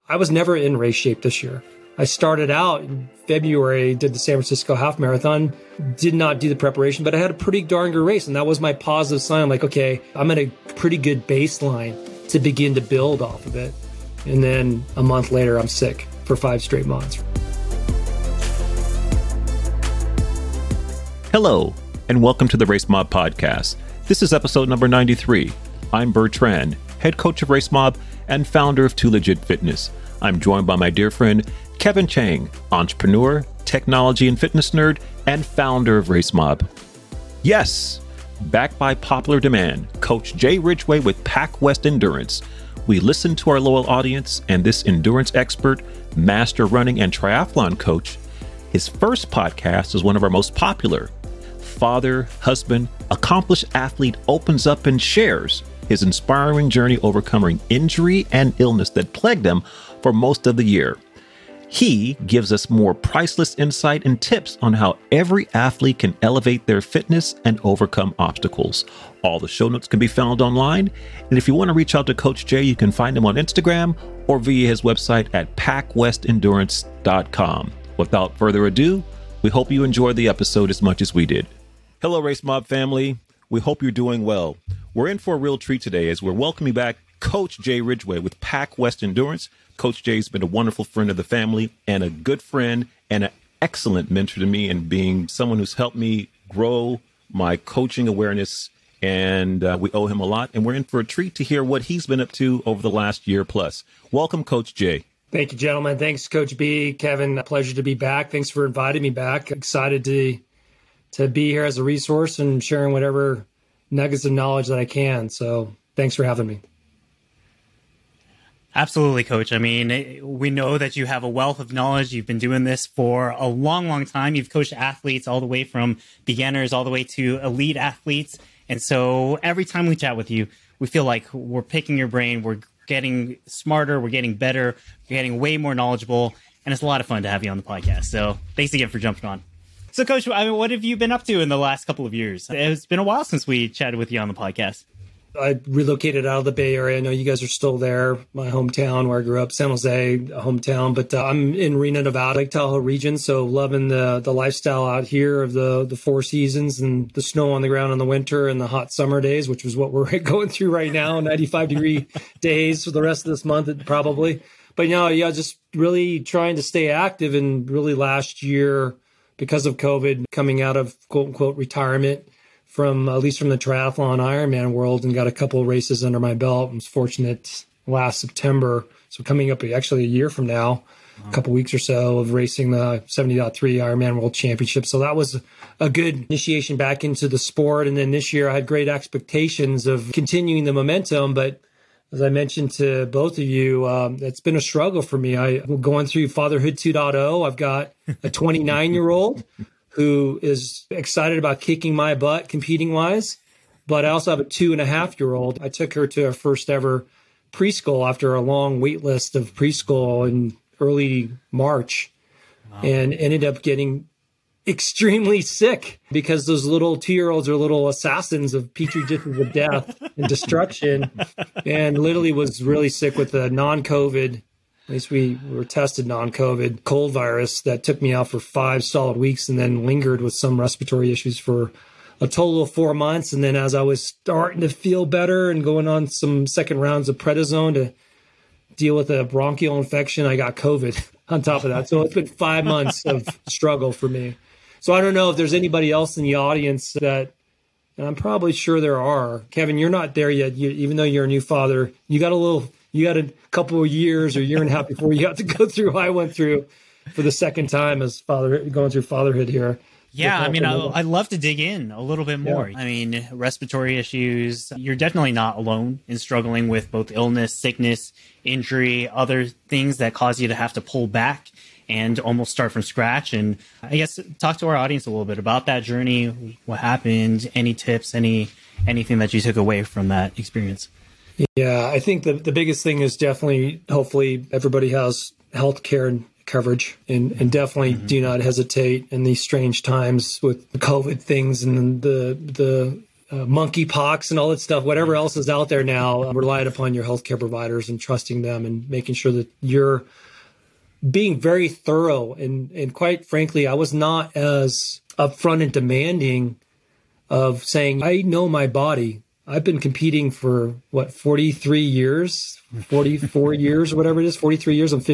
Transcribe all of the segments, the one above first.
I was never in race shape this year. I started out in February, did the San Francisco half marathon, did not do the preparation, but I had a pretty darn good race. And that was my positive sign. I'm like, okay, I'm at a pretty good baseline to begin to build off of it. And then a month later, I'm sick for 5 straight months. Hello, and welcome to the Race Mob Podcast. This is episode number 93. I'm Bertrand, head coach of Race Mob and founder of Too Legit Fitness. I'm joined by my dear friend, Kevin Chang, entrepreneur, technology and fitness nerd, and founder of Race Mob. Yes, backed by popular demand, Coach Jay Ridgway with Pac West Endurance. We listened to our loyal audience, and this endurance expert, master running and triathlon coach, his first podcast is one of our most popular. Father, husband, accomplished athlete opens up and shares his inspiring journey overcoming injury and illness that plagued him for most of the year. He gives us more priceless insight and tips on how every athlete can elevate their fitness and overcome obstacles. All the show notes can be found online. And if you want to reach out to Coach Jay, you can find him on Instagram or via his website at pacwestendurance.com. Without further ado, we hope you enjoyed the episode as much as we did. Hello, Race Mob family. We hope you're doing well. We're in for a real treat today as we're welcoming back Coach Jay Ridgway with Pac West Endurance. Coach Jay's been a wonderful friend of the family and a good friend and an excellent mentor to me, and being someone who's helped me grow my coaching awareness, and we owe him a lot. And we're in for a treat to hear what he's been up to over the last year plus. Welcome, Coach Jay. Thank you, gentlemen. Thanks, Coach B. Kevin, a pleasure to be back. Thanks for inviting me back. Excited to be here as a resource and sharing whatever nuggets of knowledge that I can. So thanks for having me. Absolutely, Coach. I mean, we know that you have a wealth of knowledge. You've been doing this for a long, long time. You've coached athletes all the way from beginners all the way to elite athletes. And so every time we chat with you, we feel like we're picking your brain. We're getting smarter. We're getting better. We're getting way more knowledgeable. And it's a lot of fun to have you on the podcast. So thanks again for jumping on. So, Coach, I mean, what have you been up to in the last couple of years? It's been a while since we chatted with you on the podcast. I relocated out of the Bay Area. I know you guys are still there. My hometown where I grew up, San Jose, a hometown. But I'm in Reno, Nevada, Lake Tahoe region. So loving the lifestyle out here of the 4 seasons and the snow on the ground in the winter and the hot summer days, which is what we're going through right now, 95-degree days for the rest of this month probably. But, just really trying to stay active. And really last year, because of COVID, coming out of quote unquote retirement, from at least from the triathlon Ironman world, and got a couple of races under my belt. I was fortunate last September. So coming up actually a year from now, a couple weeks or so of racing the 70.3 Ironman World Championship. So that was a good initiation back into the sport. And then this year I had great expectations of continuing the momentum. But as I mentioned to both of you, it's been a struggle for me. I'm going through Fatherhood 2.0. I've got a 29-year-old who is excited about kicking my butt competing wise. But I also have a 2.5-year-old. I took her to her first ever preschool after a long wait list of preschool in early March. Wow. And ended up getting extremely sick because those little 2-year-olds are little assassins of petri dishes of death and destruction. And literally was really sick with the non-COVID, at least we were tested non-COVID cold virus that took me out for 5 solid weeks and then lingered with some respiratory issues for a total of 4 months. And then as I was starting to feel better and going on some second rounds of prednisone to deal with a bronchial infection, I got COVID on top of that. So it's been 5 months of struggle for me. So I don't know if there's anybody else in the audience that, and I'm probably sure there are. Kevin, you're not there yet. Even though you're a new father, you got a couple of years or year and a half before you got to go through what I went through for the second time as going through fatherhood here. Yeah, I mean, I'd love to dig in a little bit more. Yeah. I mean, respiratory issues, you're definitely not alone in struggling with both illness, sickness, injury, other things that cause you to have to pull back and almost start from scratch. And I guess talk to our audience a little bit about that journey, what happened, any tips, anything that you took away from that experience. Yeah, I think the biggest thing is definitely, hopefully everybody has healthcare coverage, and definitely do not hesitate in these strange times with the COVID things and the monkeypox and all that stuff, whatever else is out there now, relying upon your healthcare providers and trusting them and making sure that you're being very thorough. And quite frankly, I was not as upfront and demanding of saying, I know my body. I've been competing for 43 years, 44 years, whatever it is, 43 years. I'm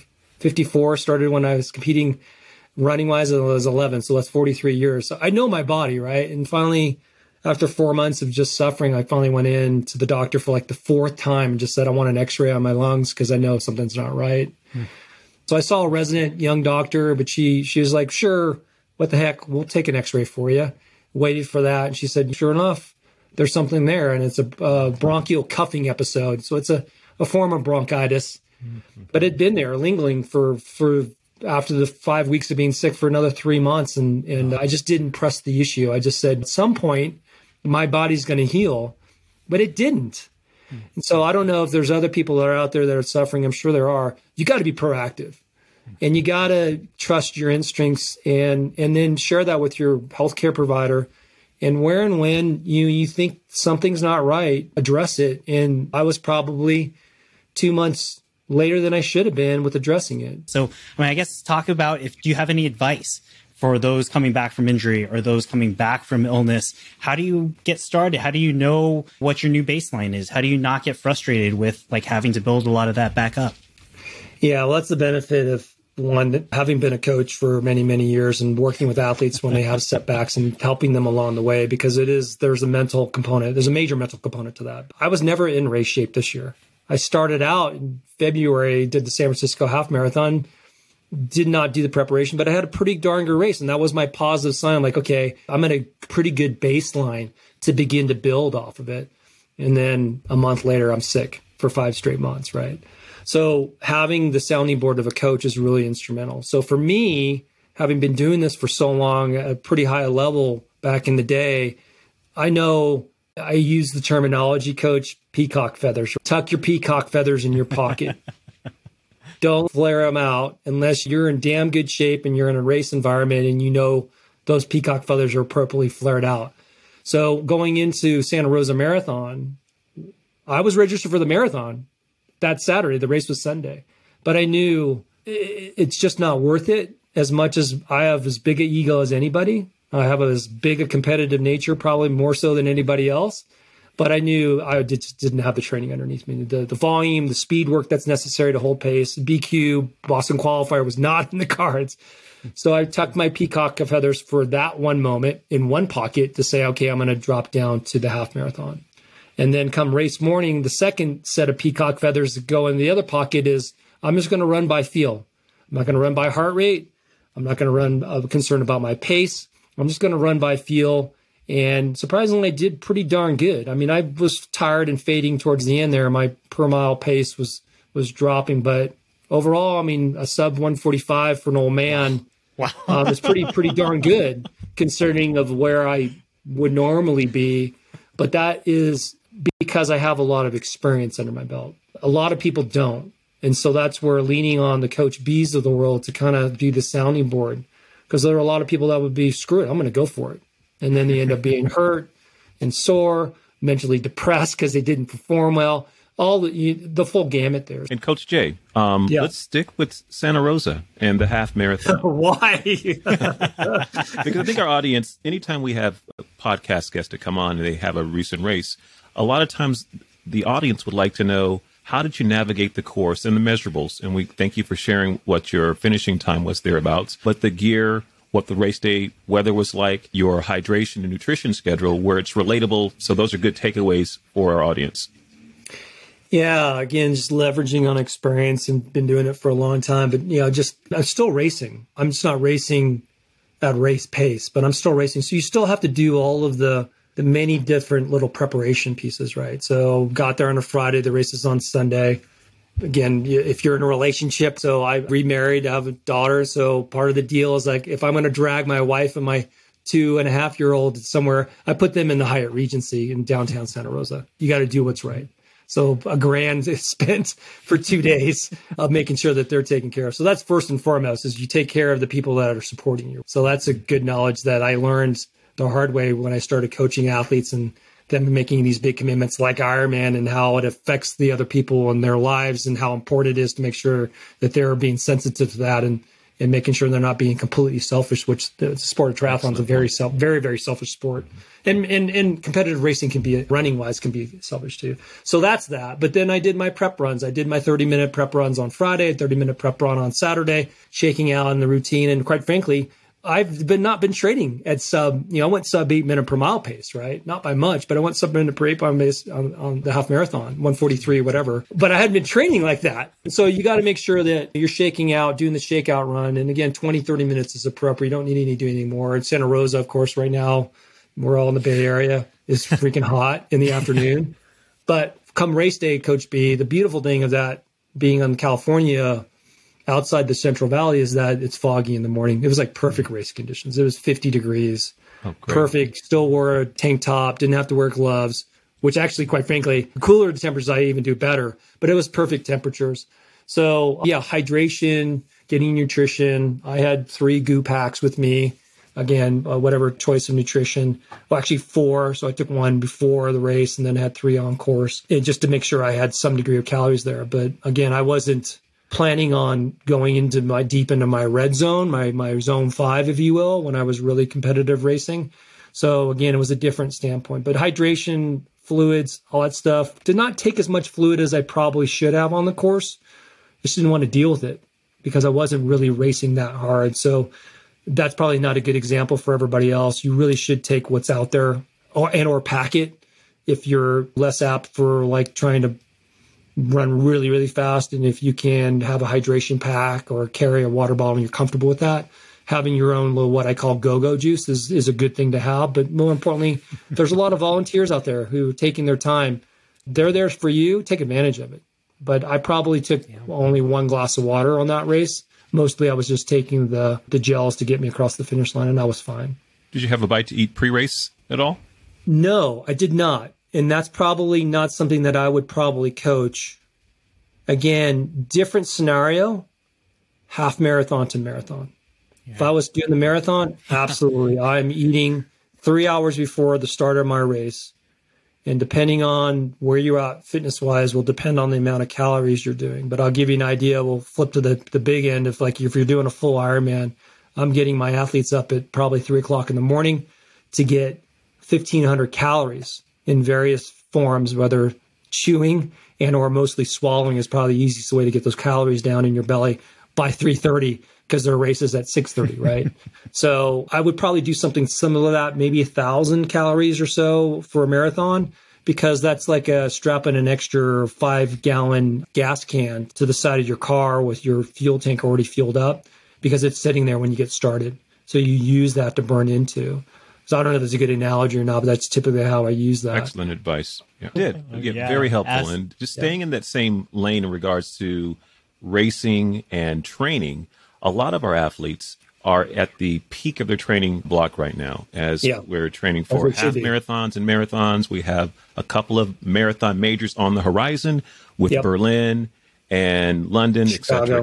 54, started when I was competing running wise. I was 11. So that's 43 years. So I know my body, right? And finally, after 4 months of just suffering, I finally went in to the doctor for like the fourth time and just said, I want an x-ray on my lungs because I know something's not right. So I saw a resident young doctor, but she was like, sure, what the heck, we'll take an x-ray for you. Waited for that. And she said, sure enough, there's something there. And it's a bronchial cuffing episode. So it's a form of bronchitis, but it'd been there lingering for after the 5 weeks of being sick for another 3 months. And I just didn't press the issue. I just said, at some point, my body's going to heal, but it didn't. And so I don't know if there's other people that are out there that are suffering. I'm sure there are. You got to be proactive and you got to trust your instincts and then share that with your healthcare provider. And where and when you think something's not right, address it. And I was probably 2 months later than I should have been with addressing it. So, I guess talk about do you have any advice for those coming back from injury or those coming back from illness? How do you get started? How do you know what your new baseline is? How do you not get frustrated with like having to build a lot of that back up? Yeah, well, that's the benefit of one, having been a coach for many, many years and working with athletes when they have setbacks and helping them along the way, because there's a mental component. There's a major mental component to that. I was never in race shape this year. I started out in February, did the San Francisco half marathon, did not do the preparation, but I had a pretty darn good race. And that was my positive sign. I'm like, okay, I'm at a pretty good baseline to begin to build off of it. And then a month later, I'm sick for 5 straight months, right? So having the sounding board of a coach is really instrumental. So for me, having been doing this for so long at a pretty high level back in the day, I know I use the terminology, coach, peacock feathers. Tuck your peacock feathers in your pocket. Don't flare them out unless you're in damn good shape and you're in a race environment and you know those peacock feathers are appropriately flared out. So going into Santa Rosa Marathon, I was registered for the marathon that Saturday. The race was Sunday. But I knew it's just not worth it. As much as I have as big an ego as anybody, I have as big a competitive nature, probably more so than anybody else. But I knew I just didn't have the training underneath me. The volume, the speed work that's necessary to hold pace, BQ, Boston qualifier was not in the cards. So I tucked my peacock feathers for that one moment in one pocket to say, okay, I'm going to drop down to the half marathon. And then come race morning, the second set of peacock feathers that go in the other pocket is I'm just going to run by feel. I'm not going to run by heart rate. I'm not going to run concerned about my pace. I'm just going to run by feel. And surprisingly, I did pretty darn good. I mean, I was tired and fading towards the end there. My per mile pace was dropping. But overall, I mean, a sub 145 for an old man is pretty darn good considering of where I would normally be. But that is because I have a lot of experience under my belt. A lot of people don't. And so that's where leaning on the Coach B's of the world to kind of be the sounding board, because there are a lot of people that would be, screw it, I'm going to go for it. And then they end up being hurt and sore, mentally depressed because they didn't perform well. All the full gamut there. And Coach Jay, let's stick with Santa Rosa and the half marathon. Why? Because I think our audience, anytime we have podcast guests to come on and they have a recent race, a lot of times the audience would like to know, how did you navigate the course and the measurables? And we thank you for sharing what your finishing time was thereabouts. But the gear, what the race day weather was like, your hydration and nutrition schedule, where it's relatable. So those are good takeaways for our audience. Yeah, again, just leveraging on experience and been doing it for a long time. But, I'm still racing. I'm just not racing at race pace, but I'm still racing. So you still have to do all of the many different little preparation pieces, right? So got there on a Friday, the race is on Sunday. Again, if you're in a relationship, so I remarried, I have a daughter. So part of the deal is like, if I'm going to drag my wife and my 2.5-year-old somewhere, I put them in the Hyatt Regency in downtown Santa Rosa. You got to do what's right. So $1,000 is spent for 2 days of making sure that they're taken care of. So that's first and foremost, is you take care of the people that are supporting you. So that's a good knowledge that I learned the hard way when I started coaching athletes and them making these big commitments like Ironman, and how it affects the other people in their lives, and how important it is to make sure that they're being sensitive to that, and making sure they're not being completely selfish, which the sport of triathlon is a very, very selfish sport. And competitive racing can be, running wise, can be selfish too. So that's that. But then I did my prep runs. I did my 30-minute prep runs on Friday, 30-minute prep run on Saturday, shaking out in the routine. And quite frankly, I've not been training at I went sub 8 minute per mile pace, right? Not by much, but I went sub minute per 8 mile pace on the half marathon, 143, whatever. But I hadn't been training like that. So you got to make sure that you're shaking out, doing the shakeout run. And again, 20, 30 minutes is appropriate. You don't need to do any more. In Santa Rosa, of course, right now, we're all in the Bay Area. It's freaking hot in the afternoon. But come race day, Coach B, the beautiful thing of that being in California, outside the Central Valley, is that it's foggy in the morning. It was like perfect race conditions. It was 50 degrees, perfect. Still wore a tank top, didn't have to wear gloves, which actually, quite frankly, the cooler the temperatures, I even do better, but it was perfect temperatures. So yeah, hydration, getting nutrition. I had 3 goo packs with me. Again, whatever choice of nutrition. Well, actually 4. So I took 1 before the race and then had 3 on course, just to make sure I had some degree of calories there. But again, I wasn't planning on going deep into my red zone, my zone 5, if you will, when I was really competitive racing. So again, it was a different standpoint. But hydration, fluids, all that stuff. Did not take as much fluid as I probably should have on the course. Just didn't want to deal with it because I wasn't really racing that hard. So that's probably not a good example for everybody else. You really should take what's out there or pack it if you're less apt for like trying to run really, really fast. And if you can have a hydration pack or carry a water bottle and you're comfortable with that, having your own little, what I call go-go juice is a good thing to have. But more importantly, there's a lot of volunteers out there who are taking their time. They're there for you. Take advantage of it. But I probably took only 1 glass of water on that race. Mostly I was just taking the gels to get me across the finish line, and I was fine. Did you have a bite to eat pre-race at all? No, I did not. And that's probably not something that I would probably coach. Again, different scenario, half marathon to marathon. Yeah. If I was doing the marathon, absolutely. I'm eating 3 hours before the start of my race. And depending on where you're at fitness-wise will depend on the amount of calories you're doing. But I'll give you an idea. We'll flip to the big end. If you're doing a full Ironman, I'm getting my athletes up at probably 3 o'clock in the morning to get 1,500 calories in various forms, whether chewing and or mostly swallowing is probably the easiest way to get those calories down in your belly by 3:30 because their race is at 6:30, right? So I would probably do something similar to that, maybe 1,000 calories or so for a marathon, because that's like strapping an extra 5-gallon gas can to the side of your car with your fuel tank already fueled up because it's sitting there when you get started. So you use that to burn into. So I don't know if that's a good analogy or not, but that's typically how I use that. Excellent advice. Yeah. Very helpful. And just staying in that same lane in regards to racing and training, a lot of our athletes are at the peak of their training block right now as we're training for half marathons and marathons. We have a couple of marathon majors on the horizon with Berlin and London, Chicago.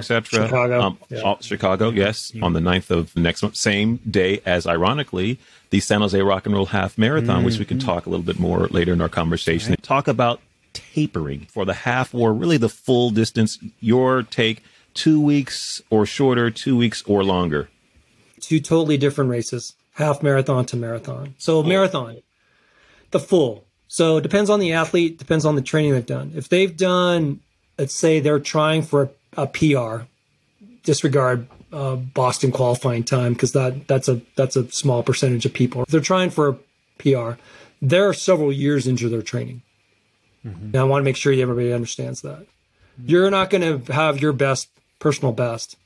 Chicago, yes, on the 9th of next month, same day as, ironically, the San Jose Rock and Roll Half Marathon, which we can talk a little bit more later in our conversation. Right. Talk about tapering for the half or really the full distance. Your take, 2 weeks or shorter, 2 weeks or longer? 2 totally different races, half marathon to marathon. So marathon, the full. So it depends on the athlete, depends on the training they've done. If they've done, let's say they're trying for a PR, disregard Boston qualifying time because that's a small percentage of people. If they're trying for a PR, they're several years into their training. Mm-hmm. And I want to make sure everybody understands that. Mm-hmm. You're not going to have your personal best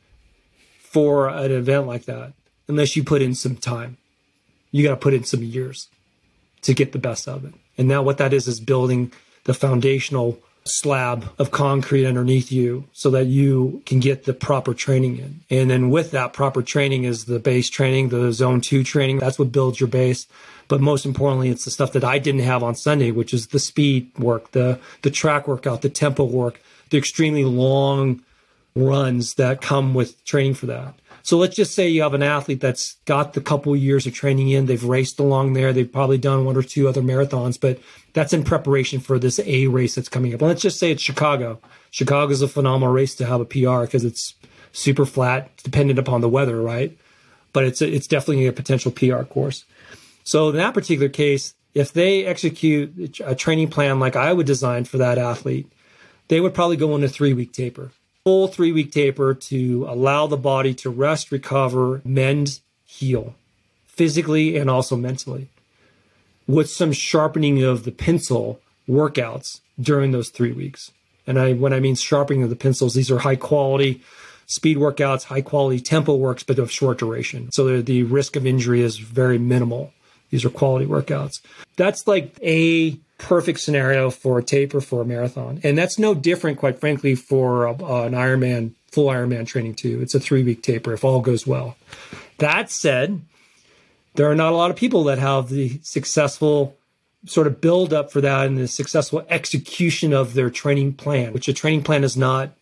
for an event like that unless you put in some time. You got to put in some years to get the best of it. And now what that is building the foundational slab of concrete underneath you so that you can get the proper training in. And then with that proper training is the base training, the zone 2 training. That's what builds your base. But most importantly, it's the stuff that I didn't have on Sunday, which is the speed work, the track workout, the tempo work, the extremely long runs that come with training for that. So let's just say you have an athlete that's got the couple years of training in, they've raced along there, they've probably done 1 or 2 other marathons, but that's in preparation for this A race that's coming up. And let's just say it's Chicago. Chicago is a phenomenal race to have a PR because it's super flat, dependent upon the weather, right? But it's definitely a potential PR course. So in that particular case, if they execute a training plan like I would design for that athlete, they would probably go on a 3-week taper. Full 3-week taper to allow the body to rest, recover, mend, heal, physically and also mentally, with some sharpening of the pencil workouts during those 3 weeks. And when I mean sharpening of the pencils, these are high quality speed workouts, high quality tempo works, but of short duration. So the risk of injury is very minimal. These are quality workouts. That's like a perfect scenario for a taper for a marathon. And that's no different, quite frankly, for an Ironman, full Ironman training too. It's a 3-week taper if all goes well. That said, there are not a lot of people that have the successful sort of build up for that and the successful execution of their training plan, which a training plan is not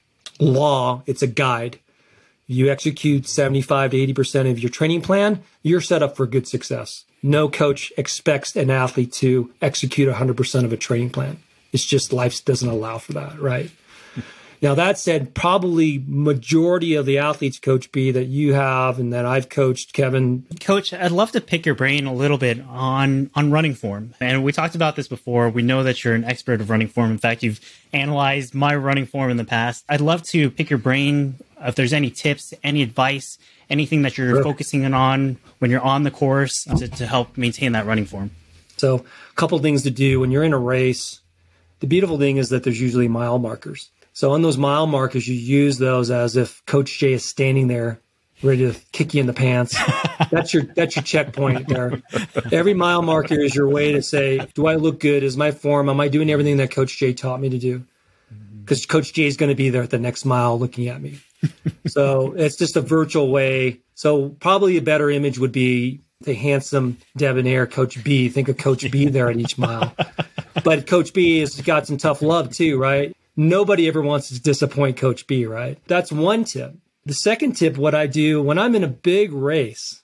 law, it's a guide. You execute 75 to 80% of your training plan, you're set up for good success. No coach expects an athlete to execute 100% of a training plan. It's just life doesn't allow for that, right? Now, that said, probably majority of the athletes, Coach B, that you have and that I've coached, Kevin. Coach, I'd love to pick your brain a little bit on running form. And we talked about this before. We know that you're an expert of running form. In fact, you've analyzed my running form in the past. I'd love to pick your brain if there's any tips, any advice, anything that you're focusing on when you're on the course to help maintain that running form. So a couple of things to do when you're in a race. The beautiful thing is that there's usually mile markers. So on those mile markers, you use those as if Coach Jay is standing there ready to kick you in the pants. That's your checkpoint there. Every mile marker is your way to say, do I look good? Is my form? Am I doing everything that Coach Jay taught me to do? Because Coach Jay is going to be there at the next mile looking at me. So it's just a virtual way. So probably a better image would be the handsome, debonair Coach B. Think of Coach B there at each mile. But Coach B has got some tough love too, right? Nobody ever wants to disappoint Coach B, right? That's one tip. The second tip, what I do when I'm in a big race,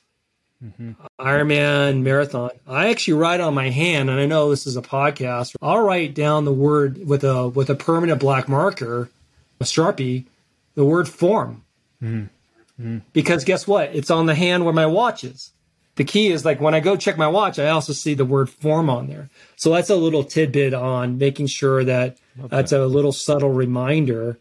Ironman, marathon, I actually write on my hand, and I know this is a podcast, I'll write down the word with a permanent black marker, a Sharpie, the word form. Because guess what? It's on the hand where my watch is. The key is like when I go check my watch, I also see the word form on there. So that's a little tidbit on making sure that that's a little subtle reminder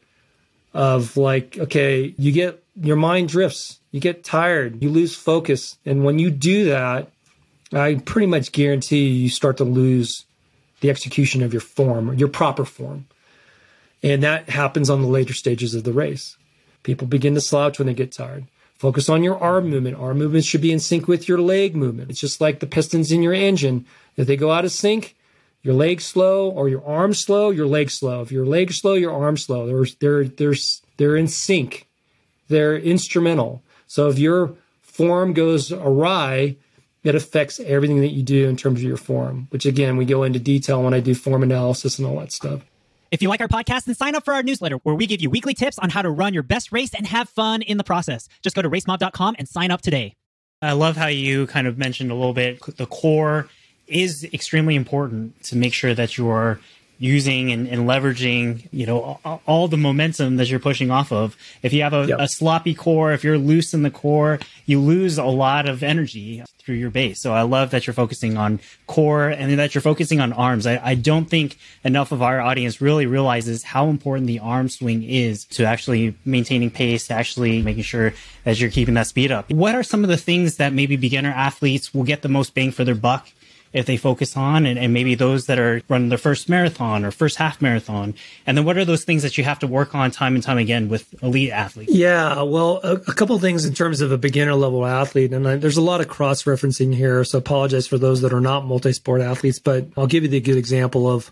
of like, okay, your mind drifts, you get tired, you lose focus. And when you do that, I pretty much guarantee you start to lose the execution of your form, your proper form. And that happens on the later stages of the race. People begin to slouch when they get tired. Focus on your arm movement. Arm movement should be in sync with your leg movement. It's just like the pistons in your engine. If they go out of sync, your leg's slow, or your arm's slow, your leg's slow. If your leg's slow, your arm's slow. They're in sync. They're instrumental. So if your form goes awry, it affects everything that you do in terms of your form, which again, we go into detail when I do form analysis and all that stuff. If you like our podcast, then sign up for our newsletter where we give you weekly tips on how to run your best race and have fun in the process. Just go to racemob.com and sign up today. I love how you kind of mentioned a little bit, the core is extremely important to make sure that you are using and leveraging, all the momentum that you're pushing off of. If you have a sloppy core, if you're loose in the core, you lose a lot of energy through your base. So I love that you're focusing on core and that you're focusing on arms. I don't think enough of our audience really realizes how important the arm swing is to actually maintaining pace, to actually making sure that you're keeping that speed up. What are some of the things that maybe beginner athletes will get the most bang for their buck if they focus on, and maybe those that are running their first marathon or first half marathon? And then what are those things that you have to work on time and time again with elite athletes? Yeah, well, a couple of ththings in terms of a beginner level athlete. And there's a lot of cross-referencing here, so apologize for those that are not multi-sport athletes, but I'll give you the good example of,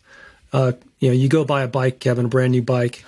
you go buy a bike, Kevin, a brand new bike,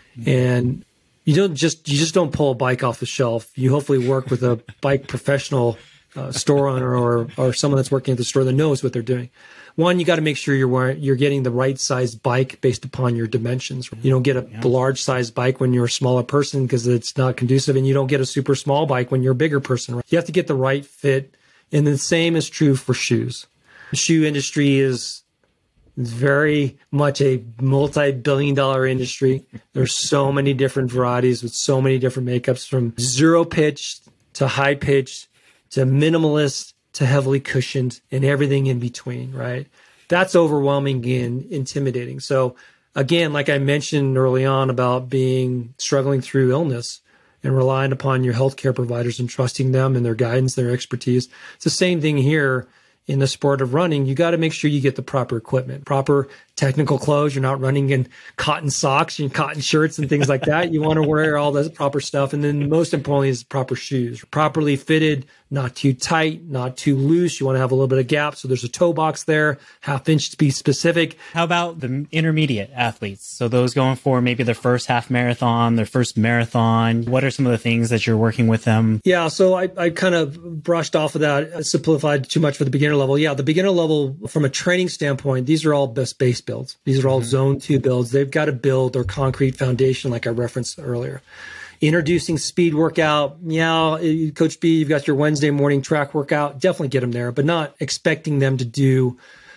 and you just don't pull a bike off the shelf. You hopefully work with a bike professional store owner or someone that's working at the store that knows what they're doing. One, you got to make sure you're getting the right size bike based upon your dimensions. You don't get a large size bike when you're a smaller person because it's not conducive, and you don't get a super small bike when you're a bigger person. Right? You have to get the right fit, and the same is true for shoes. The shoe industry is very much a multi-billion-dollar industry. There's so many different varieties with so many different makeups, from zero pitch to high pitch to minimalist to heavily cushioned and everything in between, right? That's overwhelming and intimidating. So again, like I mentioned early on about struggling through illness and relying upon your healthcare providers and trusting them and their guidance, their expertise. It's the same thing here in the sport of running. You got to make sure you get the proper equipment, proper technical clothes. You're not running in cotton socks and cotton shirts and things like that. You want to wear all the proper stuff. And then most importantly is proper shoes, properly fitted, not too tight, not too loose. You want to have a little bit of gap. So there's a toe box there, half inch to be specific. How about the intermediate athletes? So those going for maybe their first half marathon, their first marathon. What are some of the things that you're working with them? Yeah. So I kind of brushed off of that, simplified too much for the beginner level. Yeah. The beginner level from a training standpoint, these are all best base builds. These are all zone 2 builds. They've got to build their concrete foundation, like I referenced earlier. Introducing speed workout. Yeah, Coach B, you've got your Wednesday morning track workout. Definitely get them there, but not expecting them to do.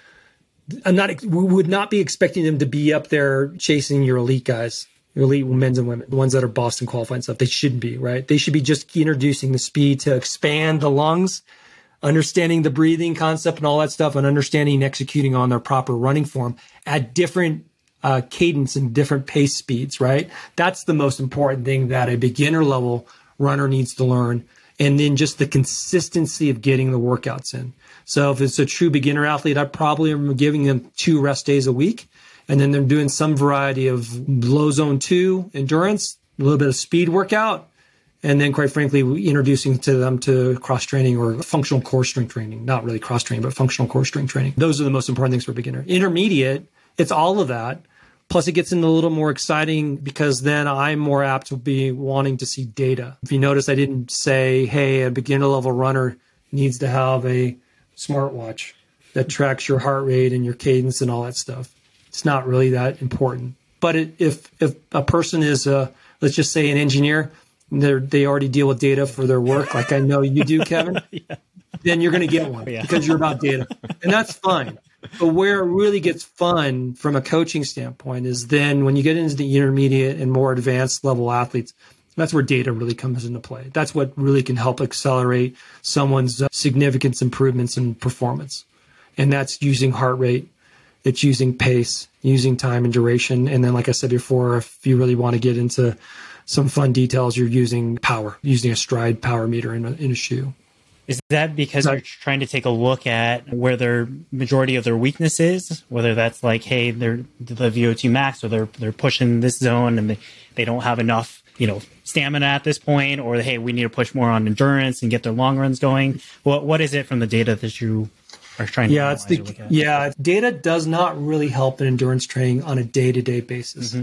We would not be expecting them to be up there chasing your elite guys, your elite men's and women, the ones that are Boston qualified and stuff. They shouldn't be, right? They should be just introducing the speed to expand the lungs, understanding the breathing concept and all that stuff, and understanding and executing on their proper running form at different cadence and different pace speeds, right? That's the most important thing that a beginner level runner needs to learn. And then just the consistency of getting the workouts in. So if it's a true beginner athlete, I probably am giving them 2 rest days a week. And then they're doing some variety of low zone 2 endurance, a little bit of speed workout. And then, quite frankly, introducing to them to cross-training or functional core strength training. Not really cross-training, but functional core strength training. Those are the most important things for a beginner. Intermediate, it's all of that. Plus, it gets into a little more exciting because then I'm more apt to be wanting to see data. If you notice, I didn't say, hey, a beginner-level runner needs to have a smartwatch that tracks your heart rate and your cadence and all that stuff. It's not really that important. But if a person is, let's just say, an engineer, they already deal with data for their work, like I know you do, Kevin, then you're going to get one because you're about data. And that's fine. But where it really gets fun from a coaching standpoint is then when you get into the intermediate and more advanced level athletes, that's where data really comes into play. That's what really can help accelerate someone's significant improvements in performance. And that's using heart rate. It's using pace, using time and duration. And then, like I said before, if you really want to get into some fun details, you're using power, using a stride power meter in a shoe. Is that because you're trying to take a look at where their majority of their weakness is? Whether that's like, hey, they're the VO2 max, or they're pushing this zone and they don't have enough, stamina at this point, or hey, we need to push more on endurance and get their long runs going. What is it from the data that you are trying to analyze or look at? Data does not really help in endurance training on a day-to-day basis.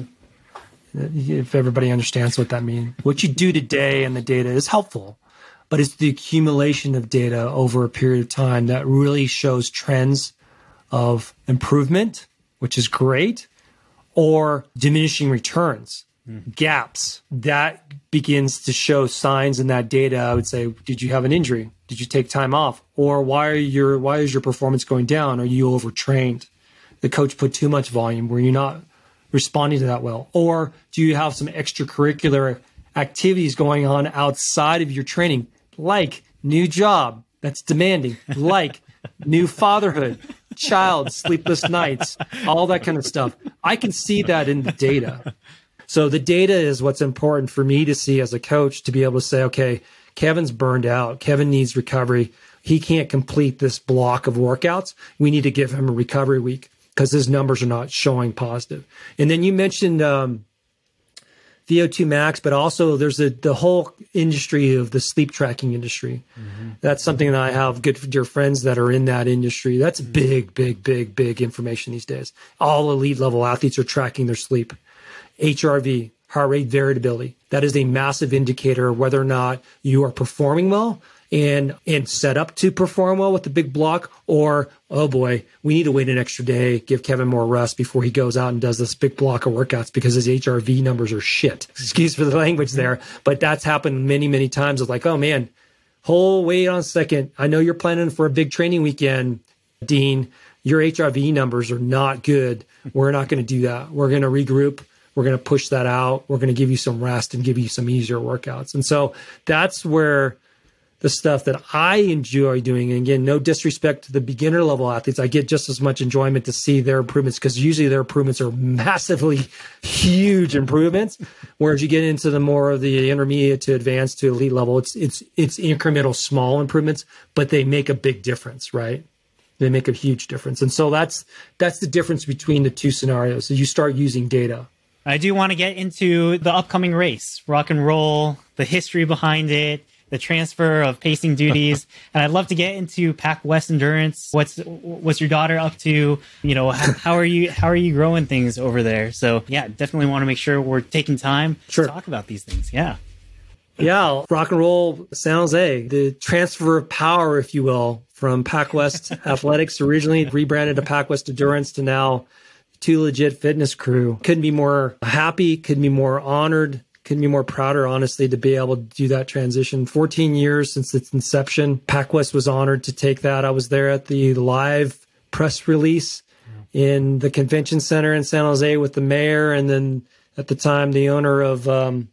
If everybody understands what that means. What you do today and the data is helpful. But it's the accumulation of data over a period of time that really shows trends of improvement, which is great, or diminishing returns, gaps. That begins to show signs in that data. I would say, did you have an injury? Did you take time off? Or why is your performance going down? Are you overtrained? The coach put too much volume. Were you not responding to that well? Or do you have some extracurricular activities going on outside of your training? Like new job that's demanding, like new fatherhood, child, sleepless nights, all that kind of stuff. I can see that in the data. So the data is what's important for me to see as a coach, to be able to say, okay, Kevin's burned out. Kevin needs recovery. He can't complete this block of workouts. We need to give him a recovery week because his numbers are not showing positive. And then you mentioned VO2 max, but also there's the whole industry of the sleep tracking industry. That's something that I have good dear friends that are in that industry. That's big information these days. All elite level athletes are tracking their sleep. HRV, heart rate variability. That is a massive indicator of whether or not you are performing well and set up to perform well with the big block, or, oh boy, we need to wait an extra day, give Kevin more rest before he goes out and does this big block of workouts because his HRV numbers are shit. Excuse for the language there. But that's happened many, many times. It's like, oh man, wait on a second. I know you're planning for a big training weekend, Dean. Your HRV numbers are not good. We're not going to do that. We're going to regroup. We're going to push that out. We're going to give you some rest and give you some easier workouts. And so that's where the stuff that I enjoy doing, and again, no disrespect to the beginner level athletes, I get just as much enjoyment to see their improvements because usually their improvements are massively huge improvements. Whereas you get into the more of the intermediate to advanced to elite level, it's incremental small improvements, but they make a big difference, right? They make a huge difference. And so that's the difference between the two scenarios. So you start using data. I do want to get into the upcoming race, rock and roll, the history behind it, the transfer of pacing duties, and I'd love to get into Pac West Endurance. What's your daughter up to? You know, how are you growing things over there? So yeah, definitely want to make sure we're taking time to talk about these things. Yeah, rock and roll San Jose, the transfer of power, if you will, from Pac West Athletics, originally rebranded to Pac West Endurance, to now Too Legit Fitness Crew. Couldn't be more happy, couldn't be more honored, couldn't be more prouder, honestly, to be able to do that transition. 14 years since its inception. PacWest was honored to take that. I was there at the live press release in the convention center in San Jose with the mayor, and then at the time, the owner of, I'm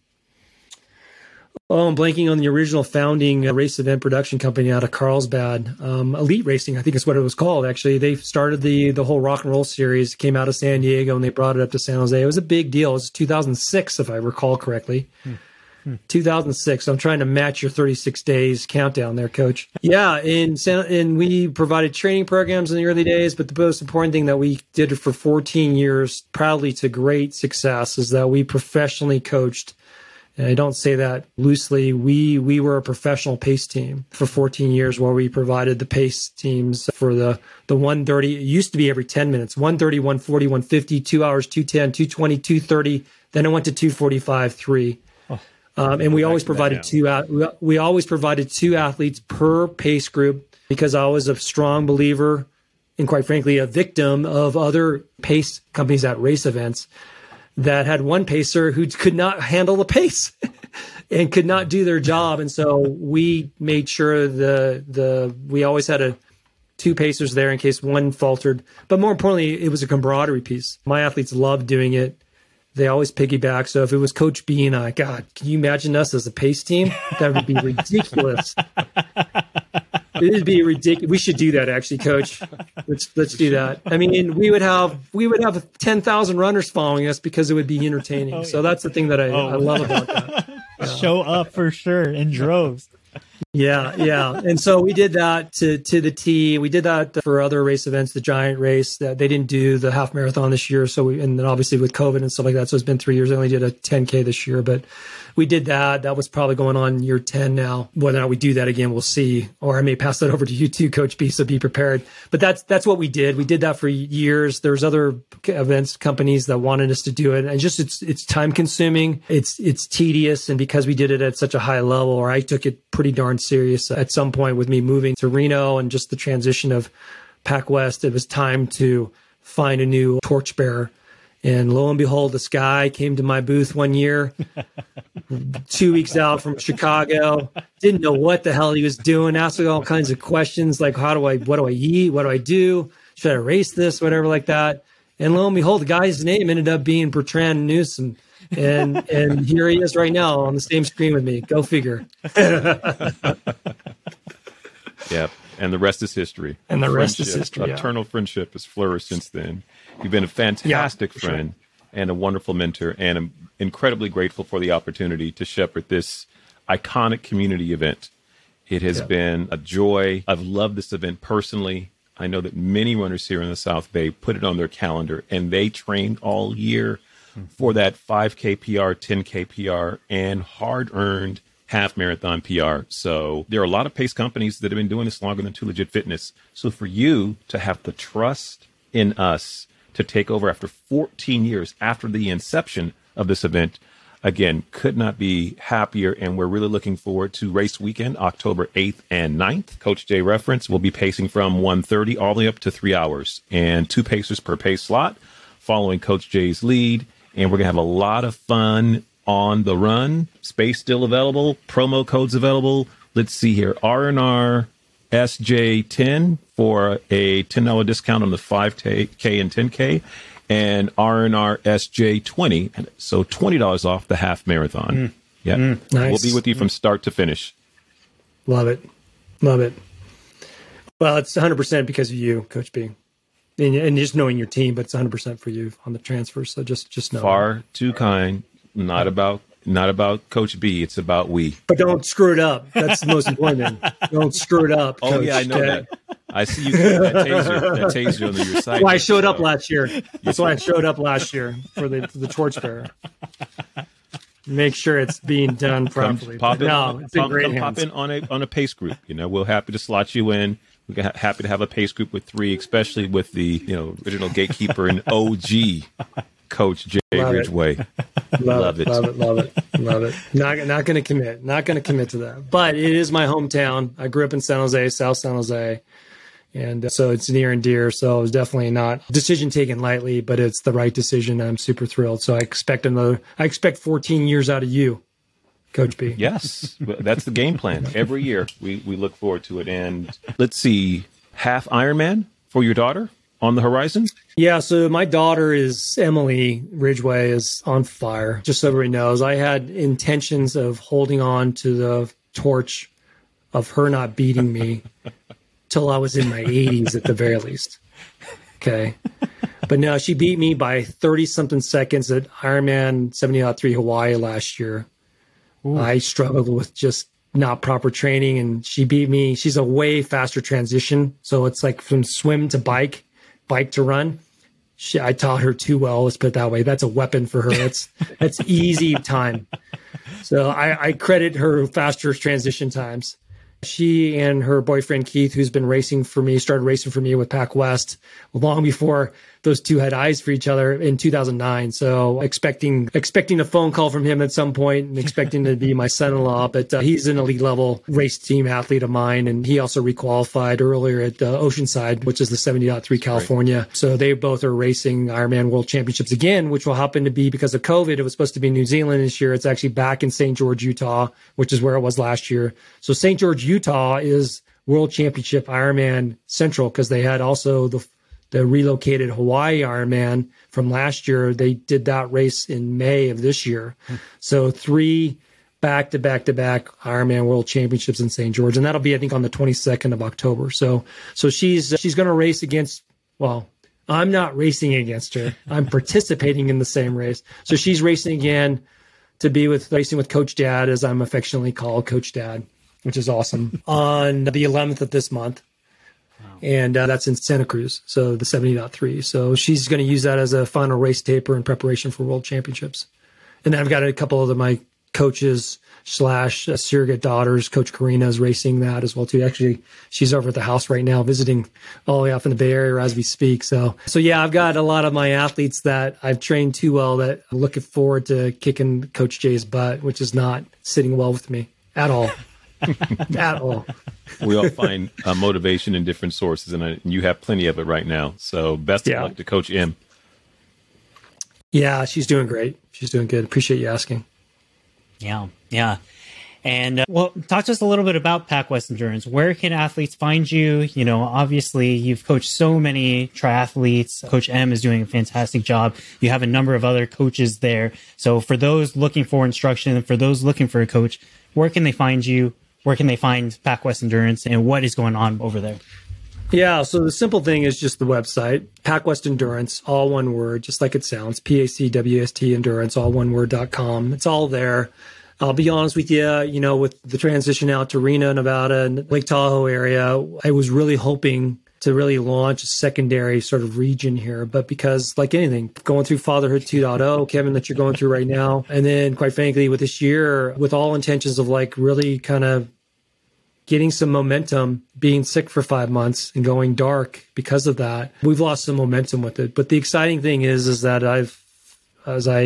blanking on the original founding race event production company out of Carlsbad. Elite Racing, I think is what it was called, actually. They started the whole rock and roll series, came out of San Diego, and they brought it up to San Jose. It was a big deal. It was 2006, if I recall correctly. 2006. So I'm trying to match your 36 days countdown there, Coach. Yeah, and we provided training programs in the early days, but the most important thing that we did for 14 years, proudly to great success, is that we professionally coached. And I don't say that loosely. We were a professional pace team for 14 years, where we provided the pace teams for the 130. It used to be every 10 minutes, 130, 140, 150, 2 hours, 210, 220, 230. Then it went to 245, 3. And we always provided we always provided 2 athletes per pace group, because I was a strong believer and, quite frankly, a victim of other pace companies at race events that had one pacer who could not handle the pace and could not do their job. And so we made sure we always had 2 pacers there in case one faltered. But more importantly, it was a camaraderie piece. My athletes loved doing it. They always piggyback. So if it was Coach B and I, God, can you imagine us as a pace team? That would be ridiculous. It would be ridiculous. We should do that, actually, Coach. Let's do that. I mean, we would have 10,000 runners following us because it would be entertaining. So that's the thing that I love about that. Yeah. Show up for sure in droves. Yeah. And so we did that to the T. We did that for other race events, the Giant Race. That they didn't do the half marathon this year. And then obviously with COVID and stuff like that. So it's been 3 years. I only did a 10K this year, but we did that. That was probably going on year 10 now. Whether or not we do that again, we'll see. Or I may pass that over to you too, Coach B, so be prepared. But that's what we did. We did that for years. There's other events companies that wanted us to do it. And just it's time consuming. It's tedious. And because we did it at such a high level, or I took it pretty darn serious at some point with me moving to Reno and just the transition of Pac West, it was time to find a new torchbearer. And lo and behold, this guy came to my booth one year, 2 weeks out from Chicago, didn't know what the hell he was doing, asking all kinds of questions like, what do I eat? What do I do? Should I race this? Whatever like that. And lo and behold, the guy's name ended up being Bertrand Newsom. And here he is right now on the same screen with me. Go figure. Yep. And the rest is history. And the rest is history. Eternal friendship has flourished since then. You've been a fantastic friend and a wonderful mentor, and I'm incredibly grateful for the opportunity to shepherd this iconic community event. It has been a joy. I've loved this event personally. I know that many runners here in the South Bay put it on their calendar, and they trained all year for that 5K PR, 10K PR, and hard-earned half marathon PR. So there are a lot of pace companies that have been doing this longer than Too Legit Fitness. So for you to have the trust in us to take over after 14 years after the inception of this event, Again, could not be happier, and we're really looking forward to race weekend, October 8th and 9th. Coach J reference will be pacing from 1:30 all the way up to 3 hours, and 2 pacers per pace slot, following Coach J's lead. And we're going to have a lot of fun on the run. Space still available, promo codes available. Let's see here, R&R SJ10 for a $10 discount on the 5K and 10K. And R&R SJ20, so $20 off the half marathon. Yeah, nice. We'll be with you from start to finish. Love it. Love it. Well, it's 100% because of you, Coach B. And just knowing your team, but it's 100% for you on the transfer. So just know. Far too kind. Not about Coach B. It's about we. But don't screw it up. That's the most important thing. Don't screw it up. Oh, Coach. yeah, I know that. I see you get that taser on your side. That's why I showed up last year. That's why I showed up last year for the torchbearer. Make sure it's being done properly. Pop in hands. on a pace group. We're happy to slot you in. We're happy to have a pace group with 3, especially with the original gatekeeper and OG Coach Jay Ridgway. Love it. Not going to commit. Not going to commit to that. But it is my hometown. I grew up in San Jose, South San Jose. And so it's near and dear. So it was definitely not a decision taken lightly, but it's the right decision. I'm super thrilled. So I expect 14 years out of you, Coach B. Yes, that's the game plan. Every year we look forward to it. And let's see, half Ironman for your daughter on the horizon? Yeah, so my daughter Emily Ridgway is on fire. Just so everybody knows, I had intentions of holding on to the torch of her not beating me till I was in my 80s at the very least. Okay. But no, she beat me by 30-something seconds at Ironman 70.3 Hawaii last year. Ooh. I struggled with just not proper training, and she beat me. She's a way faster transition. So it's like from swim to bike to run. I taught her too well. Let's put it that way. That's a weapon for her. That's easy time. So I credit her faster transition times. She and her boyfriend, Keith, who's been racing for me, started racing for me with Pac West long before those two had eyes for each other in 2009. So expecting a phone call from him at some point and expecting to be my son-in-law. But he's an elite level race team athlete of mine. And he also requalified earlier at Oceanside, which is the 70.3 California. Right. So they both are racing Ironman World Championships again, which will happen to be because of COVID. It was supposed to be New Zealand this year. It's actually back in St. George, Utah, which is where it was last year. So St. George, Utah is World Championship Ironman Central because they had also the relocated Hawaii Ironman from last year. They did that race in May of this year. So 3 back-to-back Ironman World Championships in St. George. And that'll be, I think, on the 22nd of October. So she's going to race against, well, I'm not racing against her. I'm participating in the same race. So she's racing again to be racing with Coach Dad, as I'm affectionately called, Coach Dad, which is awesome, on the 11th of this month. And that's in Santa Cruz, so the 70.3. So she's going to use that as a final race taper in preparation for World Championships. And then I've got a couple of my coaches / surrogate daughters. Coach Karina is racing that as well, too. Actually, she's over at the house right now visiting all the way off in the Bay Area as we speak. So yeah, I've got a lot of my athletes that I've trained too well that I'm looking forward to kicking Coach J's butt, which is not sitting well with me at all. At all. We all find motivation in different sources, and you have plenty of it right now. So best of luck to Coach M. Yeah, she's doing great. She's doing good. Appreciate you asking. Yeah. And well, talk to us a little bit about Pac West Endurance. Where can athletes find you? Obviously, you've coached so many triathletes. Coach M is doing a fantastic job. You have a number of other coaches there. So for those looking for instruction, for those looking for a coach, where can they find you? Where can they find Pac West Endurance, and what is going on over there? Yeah, so the simple thing is just the website, Pac West Endurance, all one word, just like it sounds, PACWST Endurance, all one word.com. It's all there. I'll be honest with you, with the transition out to Reno, Nevada, and Lake Tahoe area, I was really hoping to really launch a secondary sort of region here. But because, like anything, going through Fatherhood 2.0, Kevin, that you're going through right now, and then, quite frankly, with this year, with all intentions of really kind of getting some momentum, being sick for 5 months and going dark because of that, we've lost some momentum with it. But the exciting thing is that as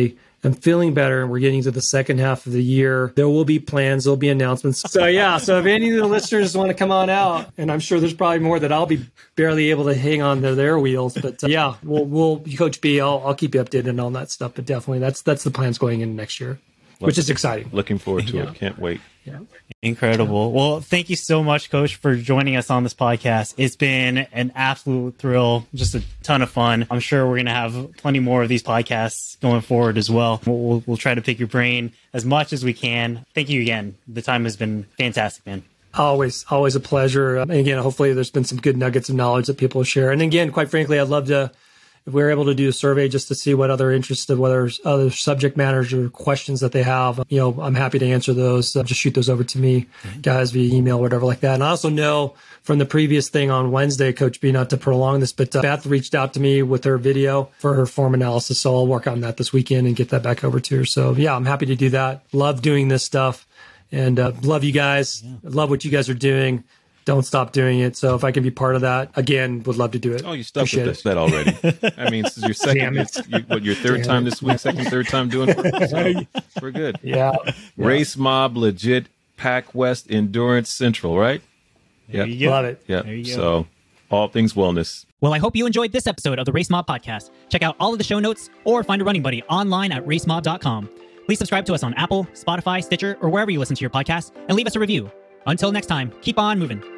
I'm feeling better, and we're getting to the second half of the year. There will be plans. There'll be announcements. So yeah, so if any of the listeners want to come on out, and I'm sure there's probably more that I'll be barely able to hang on to their wheels, but yeah, we'll Coach B, I'll keep you updated on all that stuff. But definitely, that's the plans going into next year, which is exciting. Looking forward to it. Can't wait. Yeah. Incredible. Well, thank you so much, Coach, for joining us on this podcast. It's been an absolute thrill, just a ton of fun. I'm sure we're going to have plenty more of these podcasts going forward as well. We'll try to pick your brain as much as we can. Thank you again. The time has been fantastic, man. Always a pleasure. And again, hopefully there's been some good nuggets of knowledge that people share. And again, quite frankly, I'd love to, if we were able to do a survey just to see what other interests of whether other subject matters or questions that they have, I'm happy to answer those. Just shoot those over to me, guys, via email, whatever like that. And I also know from the previous thing on Wednesday, Coach B, not to prolong this, but Beth reached out to me with her video for her form analysis. So I'll work on that this weekend and get that back over to her. So yeah, I'm happy to do that. Love doing this stuff and love you guys. Love what you guys are doing. Don't stop doing it. So if I can be part of that, again, would love to do it. Oh, you stuck with that already. I mean, this is your second, your third time this week, third time doing it. So we're good. Yeah. Race Mob, legit, Pac West, Endurance Central, right? There you go. Love it. Yeah. There you go. So all things wellness. Well, I hope you enjoyed this episode of the Race Mob Podcast. Check out all of the show notes or find a running buddy online at racemob.com. Please subscribe to us on Apple, Spotify, Stitcher, or wherever you listen to your podcasts and leave us a review. Until next time, keep on moving.